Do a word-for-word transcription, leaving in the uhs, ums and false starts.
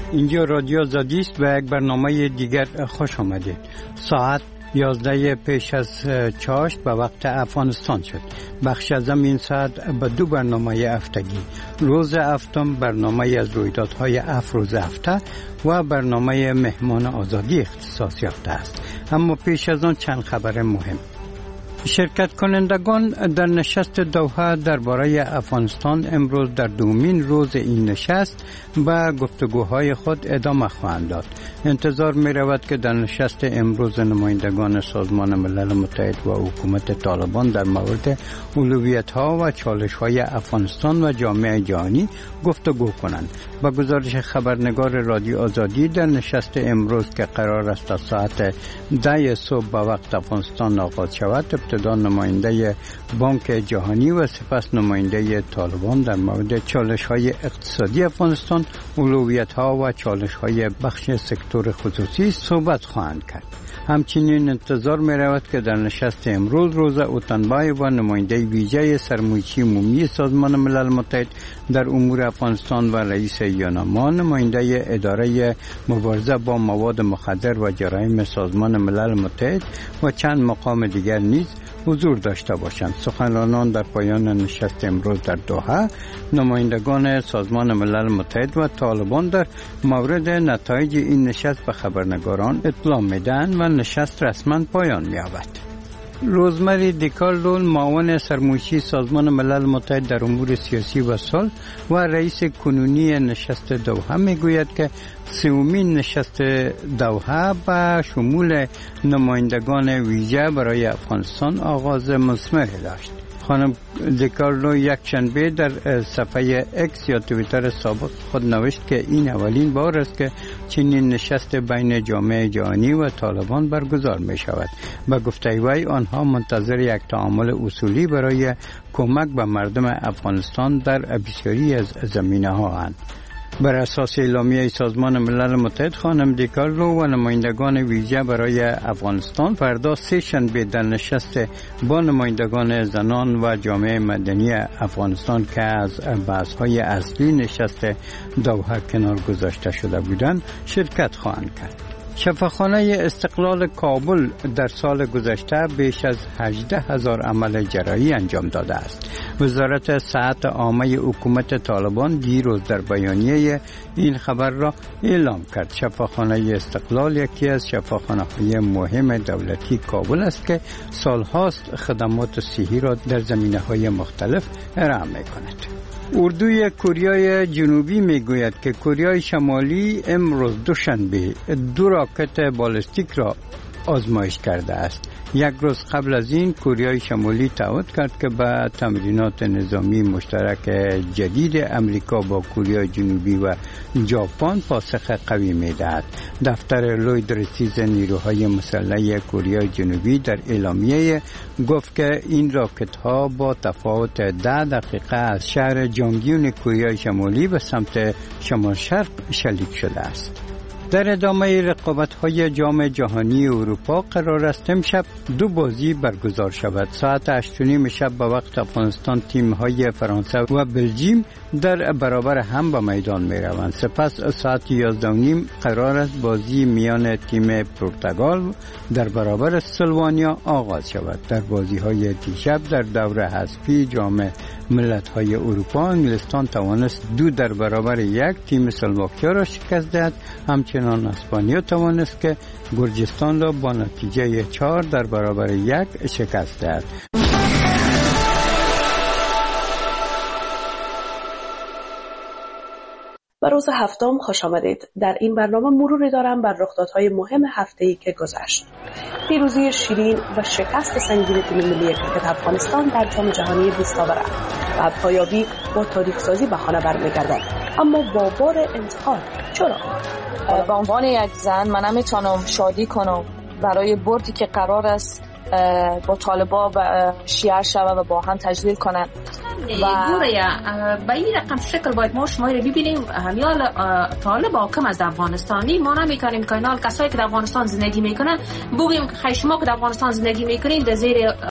اینجا رادیو آزادی است و یک برنامه دیگر خوش آمدید. ساعت یازده پیش از چاشت به وقت افغانستان شد. بخش از این ساعت به دو برنامه هفتگی، روز هفتم برنامه از رویدادهای افروز هفته و برنامه مهمان آزادی اختصاص یافته است. اما پیش از آن چند خبر مهم. شرکت کنندگان در نشست دوحه درباره افغانستان امروز در دومین روز این نشست به گفتگوهای خود ادامه خواهند داد. انتظار می رود که در نشست امروز نمایندگان سازمان ملل متحد و حکومت طالبان در مورد اولویت‌ها و چالش‌های افغانستان و جامعه جهانی گفتگو کنند. با گزارش خبرنگار رادیو آزادی در نشست امروز که قرار است تا ساعت ده صبح به وقت افغانستان آغاز شود، ابتدا نماینده بانک جهانی و سپس نماینده طالبان در مورد چالش‌های اقتصادی افغانستان، اولویت‌ها و چالش‌های بخش سکتور خصوصی صحبت خواهند کرد. همچنین انتظار می رود که در نشست امروز روزا اوتنبای و نماینده ویژه سرمایه‌ای عمومی سازمان ملل متحد در امور افغانستان و رئیس یوناما، نماینده اداره مبارزه با مواد مخدر و جرایم سازمان ملل متحد و چند مقام دیگر نیز حضور داشته باشند. سخنرانان در پایان نشست امروز در دوحه نمایندگان سازمان ملل متحد و طالبان در مورد نتایج این نشست به خبرنگاران اطلاع میدهند و نشست رسما پایان می‌یابد. روزمری دیکارلون، معاون سرمایه‌ای سازمان ملل متحد در امور سیاسی و صلح و رئیس کنونی نشست دوحه میگوید که سومین نشست دوحه با شمول نمایندگان ویژه برای افغانستان آغاز مثمری داشت. خانم دیکارلو یک شنبه در صفحه اکس یا توییتر سابق خود نوشت که این اولین بار است که چنین نشست بین جامعه جهانی و طالبان برگزار می شود. به گفته وی آنها منتظر یک تعامل اصولی برای کمک به مردم افغانستان در بسیاری از زمینه ها اند. بر اساس اعلامیه سازمان ملل متحد، خانم دیکارلو و نمایندگان ویژه برای افغانستان فردا سه شنبه در نشست با نمایندگان زنان و جامعه مدنی افغانستان که از بحث‌های اصلی نشست دوحه کنار گذاشته شده بودند شرکت خواهند کرد. شفاخانه استقلال کابل در سال گذشته بیش از هجده هزار عمل جراحی انجام داده است. وزارت صحت عامه حکومت طالبان دیروز در بیانیه این خبر را اعلام کرد. شفاخانه استقلال یکی از شفاخانه‌های مهم دولتی کابل است که سالهاست خدمات صحی را در زمینه‌های مختلف ارائه می‌کند. اردوی کوریای جنوبی میگوید که کوریای شمالی امروز دوشنبه دو راکت بالستیک را آزمایش کرده است. یک روز قبل از این کوریای شمالی تعهد کرد که به تمرینات نظامی مشترک جدید امریکا با کوریای جنوبی و ژاپن پاسخ قوی می‌دهد. دفتر لوید رسیز نیروهای مسلح کوریای جنوبی در اعلامیه گفت که این راکت ها با تفاوت ده دقیقه از شهر جانگیون کوریای شمالی به سمت شمال شرق شلیک شده است. در ادامه رقابت‌های جام جهانی اروپا قرار است امشب دو بازی برگزار شود. ساعت هشت و نیم شب به وقت افغانستان تیم‌های فرانسه و بلژیم در برابر هم به میدان می‌روند. سپس ساعت یازده و نیم قرار است بازی میان تیم پرتغال در برابر سلوانیا آغاز شود. در بازی‌های دیشب در دوره حذفی جام ملت‌های اروپا انگلستان توانست دو در برابر یک تیم اسلواکیا را شکست دهد. همچنین اسپانیا توانست که گرجستان را با نتیجه چهار در برابر یک شکست دهد. به روز هفتم خوش آمدید. در این برنامه مروری دارم بر رخدادهای مهم هفته‌ای که گذشت. پیروزی شیرین و شکست سنگین تیم ملی کریکت افغانستان در جام جهانی بیست آوره و پایابی با تاریخ سازی به خانه برمیگردد، اما با بار انتقاد. چرا؟ به عنوان یک زن من نمیتونم شادی کنم برای بردی که قرار است با طالبا شیعه شوه و با هم تجلیل کنن و گوره به این رقم شکل باید ما شما رو ببینیم. همیال طالب حاکم از افغانستانی ما نمیکنیم که اینال کسایی که در افغانستان زندگی میکنن بگیم خیلی شما که در افغانستان زندگی میکنین در زیر